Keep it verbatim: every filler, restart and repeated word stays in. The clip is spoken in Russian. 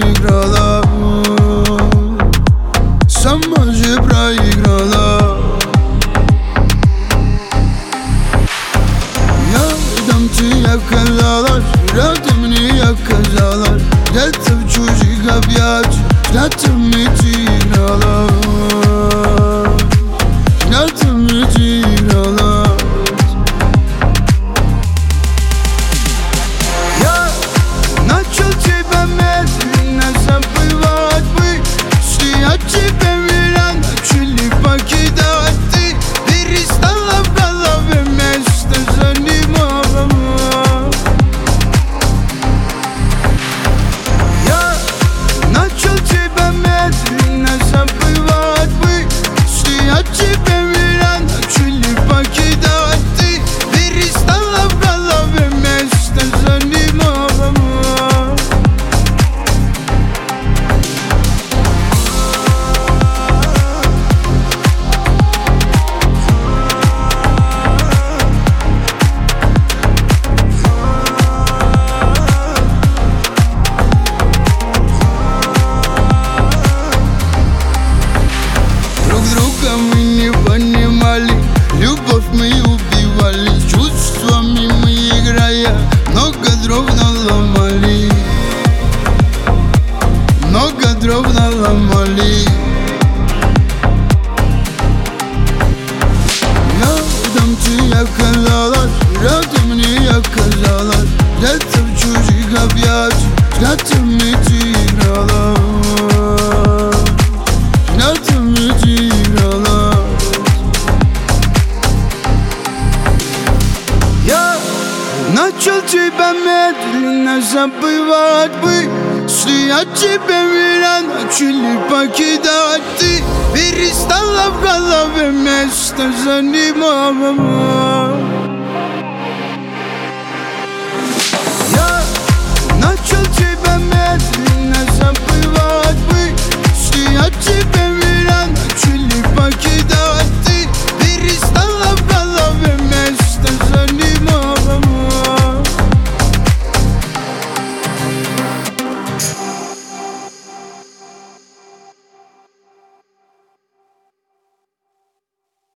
играла, сама же проиграла. Рядом ты оказалась, рядом не оказалась. Где-то в чужих объятиях взглядами ты играла, взглядами ты играла. Я начал тебя медленно забывать бы, если я тебя меня начали покидать. Ты перестала в голове место занимала. Я начал тебя медленно забывать бы, если я тебя меня начали покидать. Ты перестала в голове место занимала. Друг друга мы не понимали, любовь мы убивали, чувствами мы играя много дров наломали, много дров наломали. Рядом ты оказалась, рядом не оказалась. Где-то в чужих объятиях взглядами ты играла, взглядами ты играла. Я начал тебя медленно забывать бы, если я тебя меня начали покидать. Ты перестала в голове место занимала.